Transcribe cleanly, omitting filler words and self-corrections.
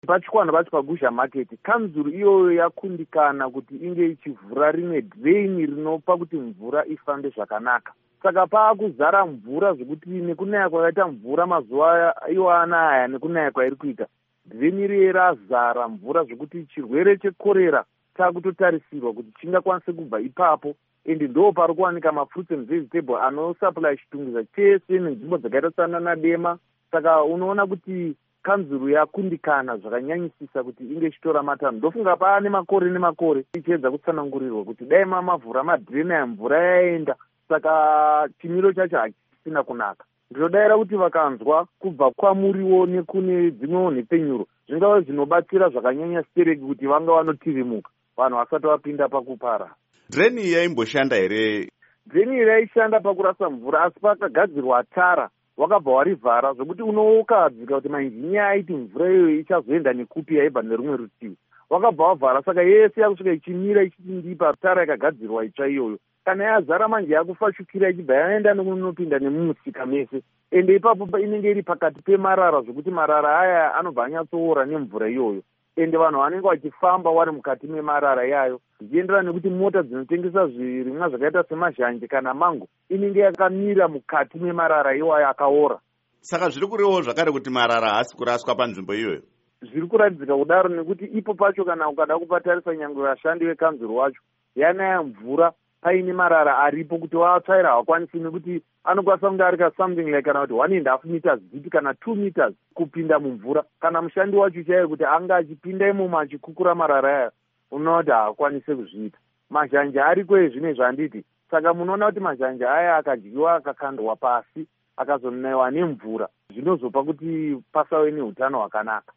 Pachikwana pacho paGusha Market, kanzuru iyoyo yakundikana kuti inge ichivhura rimwe drain rinopa kuti mvura ifambe zvakanaka. Saka paakuzara mvura zvokuti nekunaya kwakaita mvura mazuva iwana aya nekunaya kwairi kuita, drain riye razara mvura zvokuti chirwere chekorera takutotarisirwa kuti chingakwanise kubva ipapo. Ende ndo pari kuwanika mafruits and vegetable anosupply chitungwiza chese nenzvimbo dzakaita sana Dema. Saka unoona kuti kanzuru yakundikana zvakanyanyisisa kuti inge ichitora matanho. Ndofunga paane makore nemakore ichiedza kutsanangurirwa kuti dai mavhura madhireni aya mvura yaenda, saka chimiro chacho hachisina kunaka. Ndinodaira kuti vakanzwa kubva kwamuriwo nekune dzimwewo nhepenyuro zvingava zvinobatsira zvakanyanya stereki kuti vanga vanotirimuka vanhu vasati vapinda pakupara. Dreni yaimboshanda here? Dreni yaishanda pakurasa mvura, asi pakagadzirwa tara wakabva warivhara zvokuti unoukadzika kuti mainjiniya aiti mvura iyoyo ichazoenda nekupi yaibva nerumwe rutivi. Wakabva wavhara, saka yese yakusvika ichimira ichiti ndipa tara yakagadzirwa itsva iyoyo. Kana yazara manje yakufashukira ichibva yaenda nekunopinda nemumusika mese. Ende ipapo inenge iri pakati pemarara zvokuti marara aya anobva anyatsoora nemvura iyoyo. Ende vanhu vanenge vachifamba wari mukati memarara yayo, zvichienderana nekuti mota dzinotengesa zvirimwa zvakaita semazhanje kana mango inenge yakamira mukati memarara iwayo akaora. Saka zviri kurevo zvakare kuti marara haasi kuraswa panzvimbo iyoyo? Zviri kuratidzika kudaro nekuti ipo pacho kana ukada kupatarisa nyangwe vashandi vekanzuru wacho, yanaya mvura paine marara aripo kuti vatsvaira hawakwanisi, nekuti anokwanisa kunge arika something like kana kuti 1.5 meters deep kana 2 meters kupinda mumvura. Kana mushandi wacho chaiye kuti anga achipinda imomo achikukura marara aya, unoona kuti haakwanisi kuzviita. Mazhanja ariko ezvine zvanditi. Saka munoona kuti mazhanja aya akadyiwa akakandwa pasi akazonaiwa nemvura, zvinozopa kuti pasave neutano hwakanaka.